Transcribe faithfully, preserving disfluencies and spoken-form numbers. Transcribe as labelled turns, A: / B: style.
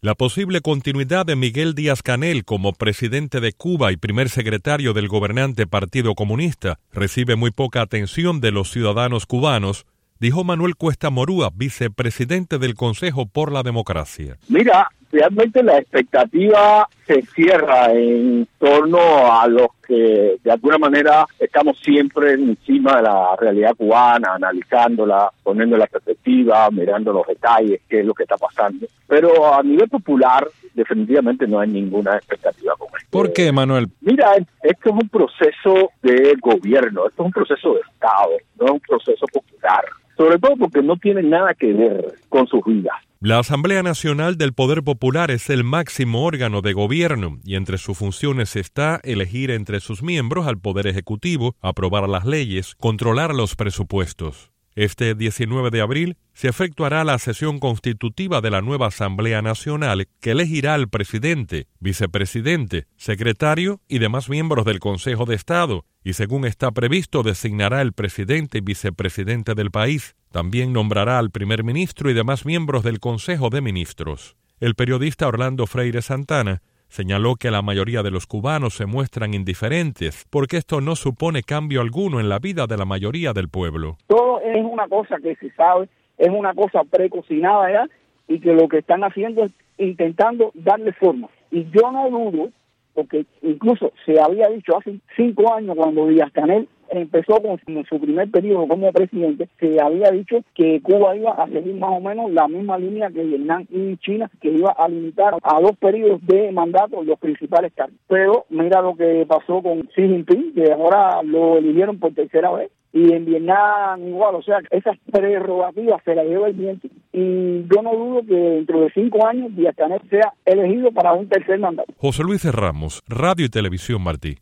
A: La posible continuidad de Miguel Díaz-Canel como presidente de Cuba y primer secretario del gobernante Partido Comunista recibe muy poca atención de los ciudadanos cubanos, dijo Manuel Cuesta Morúa, vicepresidente del Consejo por la Democracia.
B: Mira, realmente la expectativa se cierra en torno a los que de alguna manera estamos siempre encima de la realidad cubana, analizándola, poniendo la perspectiva, mirando los detalles, qué es lo que está pasando. Pero a nivel popular, definitivamente no hay ninguna expectativa con esto.
A: ¿Por qué, Manuel?
B: Mira, esto es un proceso de gobierno, esto es un proceso de Estado, no es un proceso popular. Sobre todo porque no tiene nada que ver con sus vidas.
A: La Asamblea Nacional del Poder Popular es el máximo órgano de gobierno y entre sus funciones está elegir entre sus miembros al Poder Ejecutivo, aprobar las leyes, controlar los presupuestos. Este diecinueve de abril se efectuará la sesión constitutiva de la nueva Asamblea Nacional que elegirá al presidente, vicepresidente, secretario y demás miembros del Consejo de Estado, y según está previsto designará el presidente y vicepresidente del país. También nombrará al primer ministro y demás miembros del Consejo de Ministros. El periodista Orlando Freire Santana señaló que la mayoría de los cubanos se muestran indiferentes porque esto no supone cambio alguno en la vida de la mayoría del pueblo.
C: Todo es una cosa que se sabe, es una cosa precocinada ya y que lo que están haciendo es intentando darle forma. Y yo no dudo, porque incluso se había dicho hace cinco años cuando Díaz-Canel empezó con su primer periodo como presidente, se había dicho que Cuba iba a seguir más o menos la misma línea que Vietnam y China, que iba a limitar a dos periodos de mandato los principales cargos. Pero mira lo que pasó con Xi Jinping, que ahora lo eligieron por tercera vez, y en Vietnam igual, o sea, esas prerrogativas se las lleva el viento, y yo no dudo que dentro de cinco años Díaz-Canel sea elegido para un tercer mandato.
A: José Luis Ramos, Radio y Televisión Martí.